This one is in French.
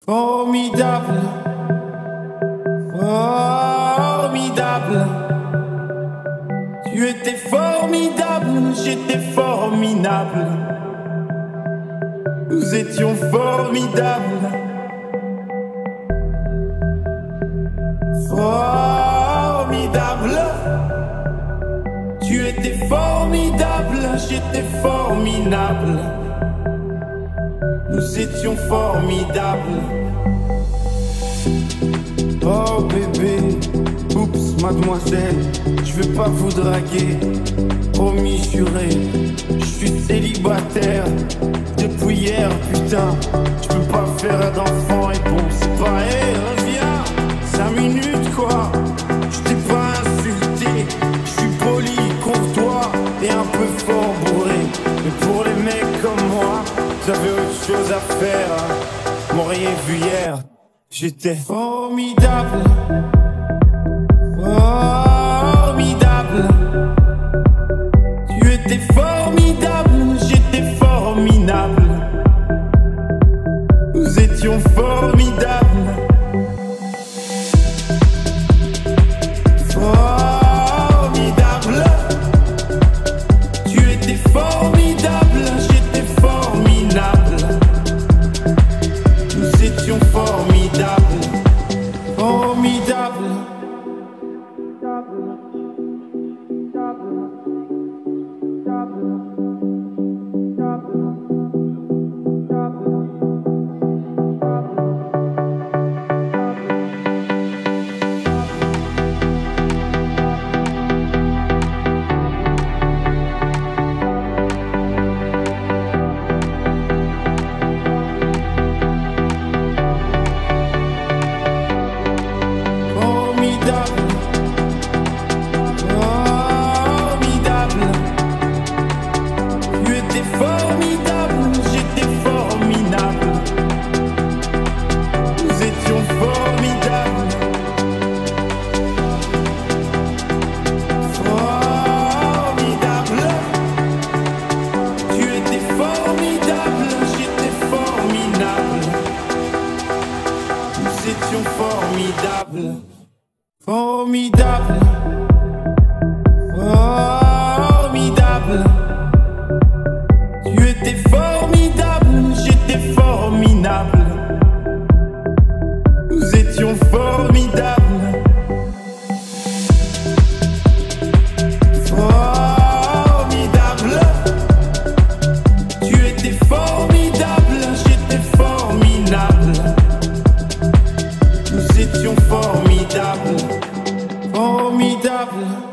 Formidable, formidable. Tu étais formidable, j'étais formidable. Nous étions formidables. Formidable. Tu étais formidable, j'étais formidable. Nous étions formidables. Oh bébé, oups mademoiselle, je veux pas vous draguer. Promis juré, je suis célibataire depuis hier, putain. Je peux pas faire d'enfant et bon c'est pas, hey, reviens, 5 minutes quoi. Je t'ai pas insulté, je suis poli, courtois et un peu fort bourré. Mais pour les mecs comme moi, j'avais autre chose à faire, m'auriez vu hier. J'étais formidable, formidable. Tu étais formidable, j'étais formidable. Nous étions formidables. Formidable. Tu étais formidable, j'étais formidable. Nous étions formidables. Formidable. Formidable, formidable, formidable. Tu étais formidable, j'étais formidable. Nous étions formidables. Formidable. Tu étais formidable, j'étais formidable. Nous étions formidables, formidables.